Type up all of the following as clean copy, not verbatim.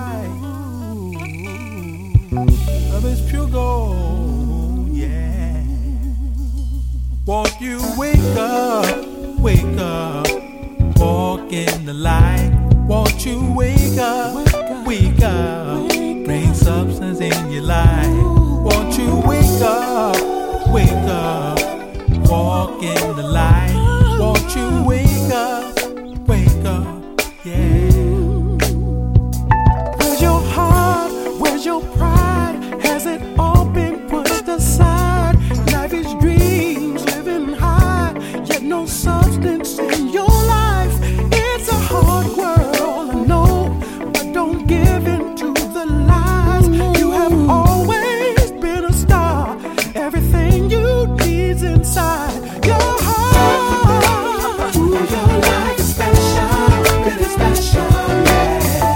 light. Love is pure gold, yeah. Won't you wake up, walk in the light. Won't you wake up, bring substance in your life. Won't you wake up, walk in the light. Won't you wake up, yeah. Where's your heart? Where's your pride? Has it all been pushed aside? Life is dreams, living high, yet no substance in your life. It's a hard world, I know, but don't give in to the lies. You have always been a star. Everything you need's inside your heart. Ooh, your life is special, really special, yeah.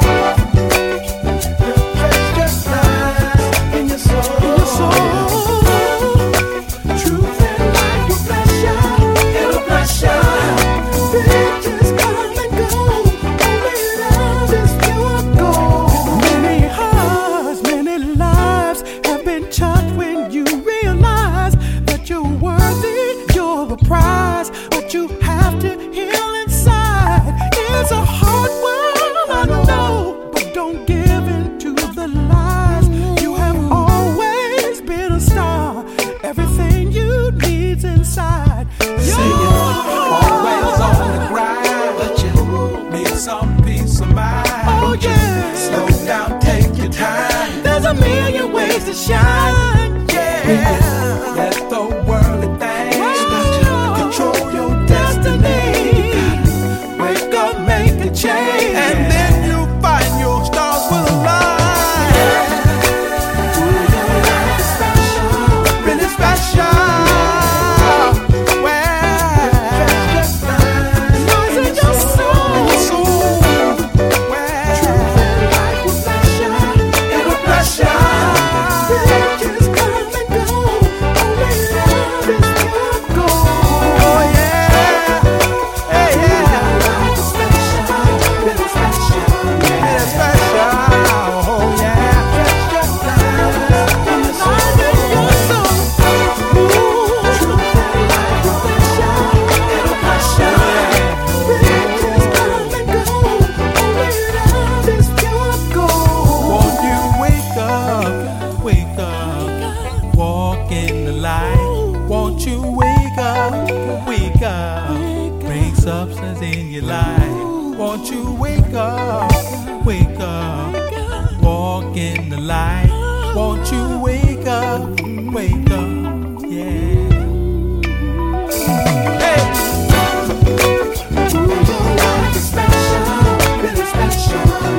Prize, but you have to heal inside. It's a hard world, I know, but don't give in to the lies. You have always been a star. Everything you need's inside. Always on the grind, but you need some peace of mind. Oh yeah, slow down, take your time. There's a million ways to shine. Yeah, let the worldly things control your destiny. Wake up, make a change, and then you find your stars will align. Ooh, your life is special, Really special. Noise in your soul. Truth and light will bless ya. It'll bless ya. Riches come and go, only love is pure gold. Oh yeah, hey yeah, Life is special, really special, it's special. Oh yeah, in the light in your soul. Ooh, truth and light will bless ya, it'll bless ya. Riches come and go, only love is pure gold. won't you wake up, walk in the light. Won't you wake up, bring substance in your life. Won't you wake up, walk in the light. Won't you wake up, yeah. Hey. Ooh, your life is special, really special,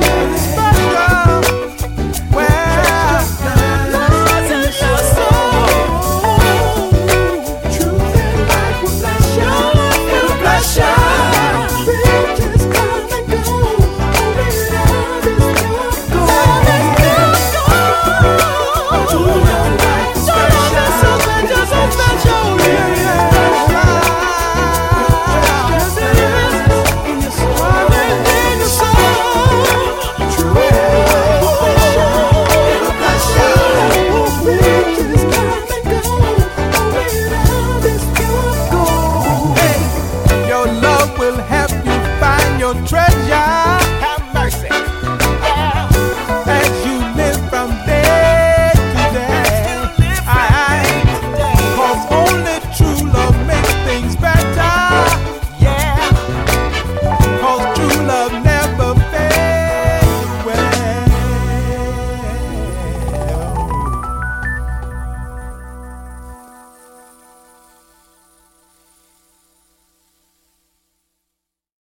Noise in your soul. Truth and light will bless ya, it'll bless ya. Riches come and go, only love is pure gold. Ooh, your life is special, so special, yeah. Yes, it is. In your soul, in your soul. Truth and light will bless ya, it'll bless ya. Riches come and go, only love is pure gold. Your love will help you find your treasure.